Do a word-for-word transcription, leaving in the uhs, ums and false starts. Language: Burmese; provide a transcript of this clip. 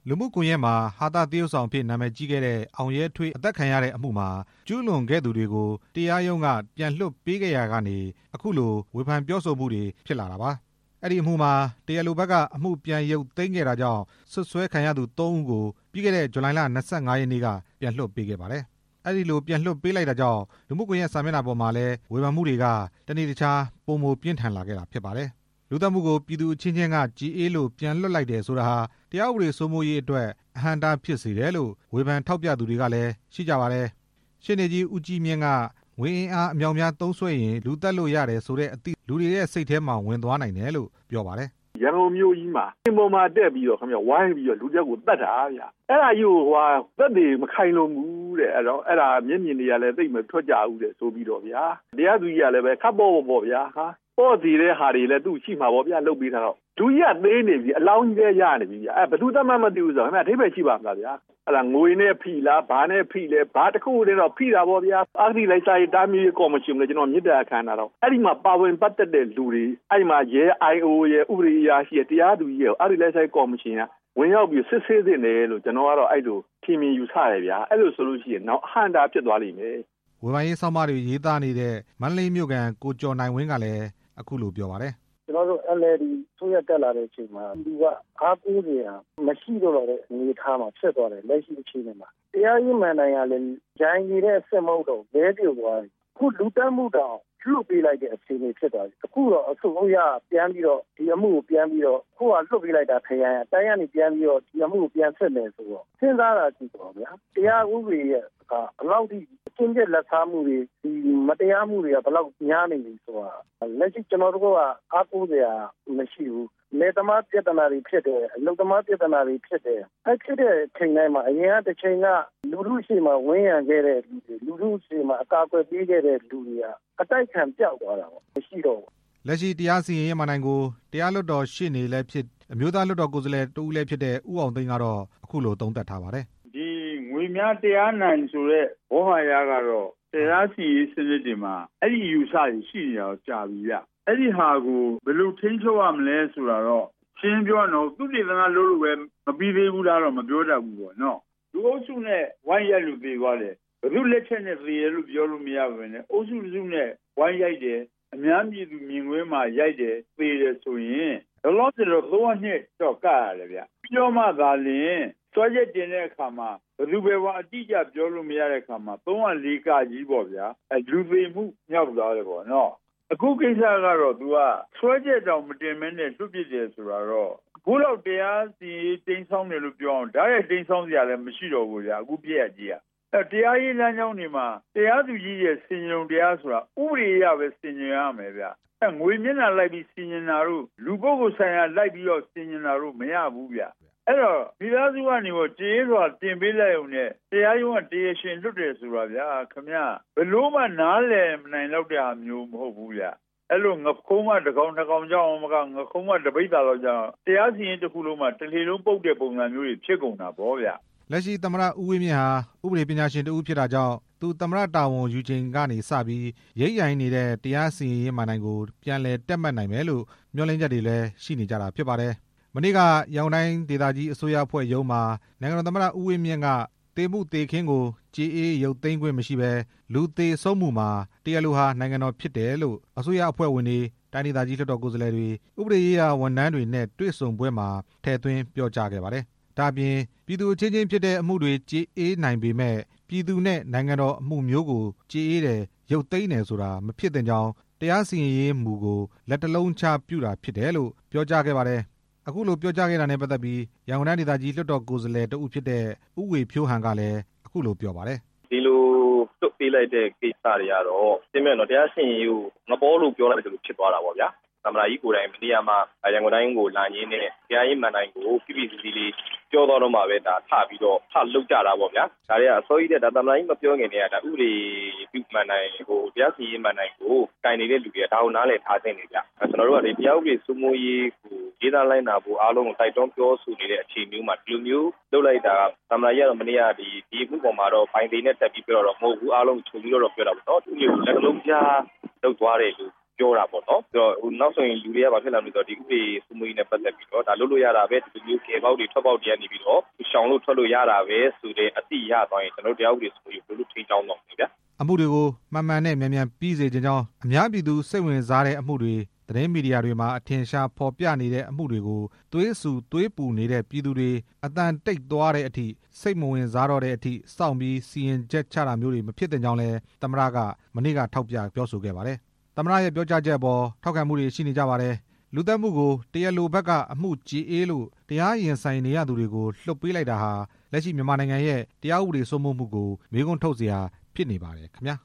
လူမှုကွန်ရက်မှာဟာသသရုပ်ဆောင်အဖြစ်နာမည်ကြီးခဲ့တဲ့အောင်ရဲထွေးအသက်ခံရတဲ့အမှုမှာကျူးလွန်ခဲ့သူတွေကိုတရားရုံးကပြန်လွှတ်ပေးခဲ့ရာကနေအခုလိုဝေဖန်ပြောဆိုမှုတွေဖြစ်လာတာပါ။အဲ့ဒီအမှုမှာတရားလိုဘက်ကအမှုပြန်ရုပ်သိမ်းခဲ့တာကြောင့်ဆွဆွဲခံရသူသုံးဦးကိုပြီးခဲ့တဲ့ဇူလိုင်လ၂၅ရက်နေ့ကပြန်လွှတ်ပေးခဲ့ပါတယ်။အဲ့ဒီလိုပြန်လွှတ်ပေးလိုက်တာကြောင့်လူမှုကွန်ရက်စာမျက်နှာပေါ်မှာလည်းဝေဖန်မှုတွေကတနေ့တခြားပိုမိုပြင်းထန်လာခဲ့တာဖြစ်ပါတယ်။လူသတ်မှုကိုပြည်သူအချင်းချင်းကကြေအေးလို့ပြန်လွှတ်လိုက်တယ်ဆိုတာဟာတရားဥပဒေစိုးမိုးရေးအတွက်အဟန့်အတားဖြစ်စေတယ်လို့ဝေဖန်ထောက်ပြသူတွေကလည်းရှိကြပါတယ်။ရှေ့နေကြီးဦးကြီးမြင့်ကငွေအင်အားအမြောက်များသုံးစွဲရင်လူသတ်လို့ရတယ်ဆိုတဲ့အသည့်လူတွေရဲ့စိတ်ထဲမှာဝင်သွားနိုင်တယ်လို့ပြောပါတယ်။ရန်ကုန်မြို့ကြီးမှာအင်ပေါ်မှာတက်ပြီးတော့ခင်ဗျဝိုင်းပြီးတော့လူတက်ကိုတတ်တာဗျ။အဲ့ဒါကြီးကိုဟိုသက်တွေမခိုင်လို့ဘူးတဲ့အဲ့တော့အဲ့ဒါမျက်မြင်တွေကလည်းသိမထွက်ကြဘူးတဲ့ဆိုပြီးတော့ဗျာ။တရားသူကြီးကလည်းပဲခပ်ပေါ်ပေါ်ဗျာဟာပေါ့စီတဲ့ဟာတွေလည်းသူ့ရှိမှာပေါ့ဗျာလုတ်ပြီးထားတော့လူကြီးကသေးနေပြီအလောင်းကြီးလည်းရနေပြီဗျာအဲဘယ်သူသတ်မှတ်မသိဘူးဆိုတော့ခင်ဗျအထိပ္ပယ်ရှိပါမလားဗျာအဲ့ဒါငွေနဲ့ဖိလားဘာနဲ့ဖိလဲဘာတစ်ခုတည်းတော့ဖိတာပေါ့ဗျာအာဂတိလိုက်စားရေးတားမြစ်ရေးကော်မရှင်ကကျွန်တော်မြစ်တာအခမ်းတာတော့အဲ့ဒီမှာပါဝင်ပတ်သက်တဲ့လူတွေအဲ့ဒီမှာရဲ အိုင် အို ရဲ့ဥပဒေအရာရှိရဲ့တရားသူကြီးရဲ့အာဂတိလိုက်စားရေးကော်မရှင်ကဝင်ရောက်ပြီးစစ်ဆေးသင့်တယ်လို့ကျွန်တော်ကတော့အဲ့လိုထင်မြင်ယူဆတယ်ဗျာအဲ့လိုဆိုလို့ရှိရင်တော့အဟန့်တာဖြစ်သွားလိမ့်မယ်ဝေဖန်ရေးဆောင်းပါးတွေရေးသားနေတဲ့မန္တလေးမြို့ကန်ကိုကျော်နိုင်ဝင်းကလည်းအခုလိုပြောပါတယ်ကျွန်တော်တို့ အယ် အယ် ဒီ ဆိုရတက်လာတဲ့အချိန်မှာဒီကအားကိုးစရာမရှိတော့တဲ့အနေအထားမှာဖြစ်သွားတယ်လက်ရှိအချိန်မှာတရားရေးမှန်တိုင်းကလည်းဂျိုင်းကြီးတဲ့အစစ်မဟုတ်တော့လဲပြုတ်သွားတယ်အခုလူတက်မှုတောင်လွတ်ပေးလိုက်တဲ့အချိန်လေးဖြစ်သွားပြီအခုတော့အစိုးရပြန်ပြီးတော့ဒီအမှုကိုပြန်ပြီးတော့ခုကလွတ်ပေးလိုက်တာခရိုင်အတိုင်းကနေပြန်ပြီးတော့ဒီအမှုကိုပြန်ဆက်မယ်ဆိုတော့စဉ်းစားတာကြည့်ပါဗျာတရားဥပဒေရဲ့အလောက်ထိအကျင့်ချက်လက်စားမှုတွေဒီမတရားမှုတွေကဘယ်လောက်များနေပြီဆိုတာလက်ရှိကျွန်တော်တို့ကအားကိုးစရာမရှိဘူးလေသမားပြဿနာတွေဖြစ်တယ်အလုပ်သမားပြဿနာတွေဖြစ်တယ်အဲ့ဖြစ်တဲ့ချိန်တိုင်းမှာအရင်ကတစ်ချိန်ကလူလူရှိမှဝင်းရံခဲ့တဲ့လူတွေလူလူရှိမှအကာအကွယ်ပေးခဲ့တဲ့လူတွေကအတိုက်ခံပြောက်သွားတာပေါ့မရှိတော့ဘူးလက်ရှိတရားစီရင်ရေးမှနိုင်ကိုတရားလွှတ်တော်ရှေ့နေလည်းဖြစ်အမျိုးသားလွှတ်တော်ကိုယ်စားလှယ်တူလည်းဖြစ်တဲ့ဦးအောင်သိန်းကတော့အခုလိုသုံးသပ်ထားပါတယ်ဒီငွေများတရားနိုင်ဆိုတဲ့ဘောဟာရကတော့တရားစီရင်စနစ်တွေမှာအဲ့ဒီယူဆရရှိနေတာကြာပြီဗျအဲ့ဒီဟာကိုဘယ်လိုထိန်းချုပ်ရမလဲဆိုတာတော့ရှင်းပြောတော့သူတည်သနာလို့လို့ပဲမပြီးသေးဘူးလားတော့မပြောတတ်ဘူးပေါ့နော်လူအုပ်စုနဲ့ဝိုင်းရိုက်လို့ပြေသွားတယ်ဘယ်သူလက်ချက်နဲ့ပြေရလို့ပြောလို့မရဘူးနဲ့အုပ်စုစုနဲ့ဝိုင်းရိုက်တယ်အများပြည်သူမြင်ကွင်းမှာရိုက်တယ်ပြေတယ်ဆိုရင်လောလောဆယ်တော့သုံးနှစ်တော့ကရတယ်ဗျပြောမှသာလျှင်စွဲချက်တင်တဲ့အခါမှာဘယ်သူပဲဝါအတိအကျပြောလို့မရတဲ့အခါမှာသုံး၀၄ကကြီးပေါ့ဗျာအဲလူသေးမှုမြောက်သွားတယ်ပေါ့နော်အခုကိစ္စကတော့ तू ကဆွဲချက်တောင်မတင်မဲနဲ့လွတ်ပြစ်တယ်ဆိုတာတော့အခုတော့တရားစီတင်းဆောင်တယ်လို့ပြောအောင်ဒါရဲ့တင်းဆောင်စရာလည်းမရှိတော့ဘူးဗျာအခုပြည့်ရကြီးอ่ะအဲတရားရေးလမ်းကြောင်းတွေမှာတရားသူကြီးရဲ့စင်ကြုံတရားဆိုတာဥပဒေအရပဲစင်ကြုံရမယ်ဗျာအဲငွေမျက်နှာလိုက်ပြီးစင်ကြင်တာတို့လူပုဂ္ဂိုလ်ဆိုင်ရာလိုက်ပြီးတော့စင်ကြင်တာတို့မရဘူးဗျာအဲ့တော့မိသားစုကနေတော့ကြေးစွာတင်ပေးလိုက်ုံနဲ့တရားရုံးကတရားရှင်လွတ်တယ်ဆိုတာဗျာခင်ဗျဘလို့မှနားလည်မနိုင်တော့တဲ့မျိုးမဟုတ်ဘူးဗျာအဲ့လိုငခုံးမတကောင်တကောင်ကြောင်းမကငခုံးမတပိတ်တာတော့ကြောင်းတရားစီရင်တစ်ခုလုံးမှာတစ်လေလုံးပုတ်တဲ့ပုံစံမျိုးတွေဖြစ်ကုန်တာဗောဗျာလက်ရှိသမ္မတဦးဝင်းမြင့်ဟာဥပဒေပညာရှင်တဦးဖြစ်တာကြောင့်သူသမ္မတတာဝန်ယူချိန်ကနေစပြီးရိပ်ရိုင်နေတဲ့တရားစီရင်ရေးမှနိုင်ကိုပြန်လည်တက်မှတ်နိုင်မယ်လို့မျှော်လင့်ချက်တွေလည်းရှိနေကြတာဖြစ်ပါတယ်မနေ့ကရန်ကုန်တိုင်းဒေသကြီးအစိုးရအဖွဲ့ရုံးမှာနိုင်ငံတော်သမ္မတဦးဝင်းမြင့်ကတေမှုတေခင်းကိုကြေအေးရုပ်သိမ်းခွင့်မရှိဘဲလူသေးဆုံးမှုမှာတရားလိုဟာနိုင်ငံတော်ဖြစ်တယ်လို့အစိုးရအဖွဲ့ဝင်တွေတိုင်းဒေသကြီးလွှတ်တော်ကိုယ်စားလှယ်တွေဥပဒေရေးရာဝန်ထမ်းတွေနဲ့တွေ့ဆုံပွဲမှာထည့်သွင်းပြောကြားခဲ့ပါတယ်။ဒါပြင်ပြည်သူအချင်းချင်းဖြစ်တဲ့အမှုတွေကြေအေးနိုင်ပေမဲ့ပြည်သူနဲ့နိုင်ငံတော်အမှုမျိုးကိုကြေအေးတယ်ရုပ်သိမ်းတယ်ဆိုတာမဖြစ်သင့်ကြောင်းတရားစီရင်ရေးမူကိုလက်တလုံးချပြုတာဖြစ်တယ်လို့ပြောကြားခဲ့ပါတယ်။အခုလိုပြောကြားခဲ့တာနဲ့ပတ်သက်ပြီးရန်ကုန်တိုင်းဒေသကြီးလွှတ်တော်ကိုယ်စားလှယ်တဦးဖြစ်တဲ့ဦးဝေဖြိုးဟန်ကလည်းအခုလိုပြောပါတယ်ဒီလိုတွတ်ပေးလိုက်တဲ့ကိစ္စတွေကတော့ရှင်းပြတော့တရားစီရင်ရေးကိုငပေါ်လို့ပြောလိုက်တယ်လို့ဖြစ်သွားတာပေါ့ဗျာသမ္မတကြီးကိုယ်တိုင်မနေ့ကမှရန်ကုန်တိုင်းကိုလာရင်းနဲ့တရားရေးမှန်တိုင်းကိုပြပြစီစီလေးပြောတော့တော့မှပဲဒါထပြီးတော့ထလုတ်ကြတာပေါ့ဗျာဒါတွေကအစိုးရတဲ့ဒါသမ္မတကြီးမပြောခင်တည်းကဒါဥပဒေပြုမှန်တိုင်းကိုတရားစီရင်မှန်တိုင်းကိုတိုင်နေတဲ့လူတွေကဒါကိုနားလည်ထားသင့်နေကြကျွန်တော်တို့ကဒီတရားဥပဒေစိုးမိုးရေးကိုရေးသားလိုက်နာဖို့အားလုံးကိုတိုက်တွန်းပြောဆိုနေတဲ့အခြေမျိုးမှာဒီလိုမျိုးလုပ်လိုက်တာသမ္မတကြီးကတော့မနေ့ကဒီဒီမှုပေါ်မှာတော့ဘိုင်ဒေနဲ့တက်ပြီးပြောတော့မဟုတ်ဘူးအားလုံးချုပ်ပြီးတော့ပြောတာပေါ့နော်သူမျိုးလက်လုံးကြားလုပ်သွားတယ်လို့ပြောတာပေါ့နော်ပြီးတော့ဟိုနောက်ဆိုရင်လူတွေကဘာဖြစ်လာလဲဆိုတော့ဒီဥပဒေစိုးမိုးရေးနဲ့ပတ်သက်ပြီးတော့ဒါလုပ်လို့ရတာပဲဒီလိုမျိုးကေပေါက်တွေထွက်ပေါက်တွေကနေပြီးတော့ရှောင်လို့ထွက်လို့ရတာပဲဆိုတဲ့အတိရသွားရင်ကျွန်တော်တရားဥပဒေစိုးမိုးရေးဘယ်လိုထိန်းချောင်းတော့လဲဗျာအမှုတွေကိုမှန်မှန်နဲ့မြန်မြန်ပြီးစေခြင်းကြောင့်အများပြည်သူစိတ်ဝင်စားတဲ့အမှုတွေသတင်းမီဒီယာတွေမှာအထင်ရှားဖော်ပြနေတဲ့အမှုတွေကိုသွေးဆူသွေးပူနေတဲ့ပြည်သူတွေအတန်တိတ်သွားတဲ့အထိစိတ်မဝင်စားတော့တဲ့အထိစောင့်ပြီးစီရင်ချက်ချတာမျိုးတွေမဖြစ်တဲ့ကြောင်းလည်းသမ္မတကမနေ့ကထောက်ပြပြောဆိုခဲ့ပါတယ်။သမ္မတရဲ့ပြောကြားချက်အပေါ်ထောက်ခံမှုတွေရှိနေကြပါတယ်။လူသတ်မှုကိုတရားလိုဘက်ကအမှုကြီးအေးလို့တရားရင်ဆိုင်နေရသူတွေကိုလွှတ်ပေးလိုက်တာဟာလက်ရှိမြန်မာနိုင်ငံရဲ့တရားဥပဒေစိုးမိုးမှုကိုမေးခွန်းထုတ်စရာဖြစ်နေပါတယ်ခင်ဗျာ။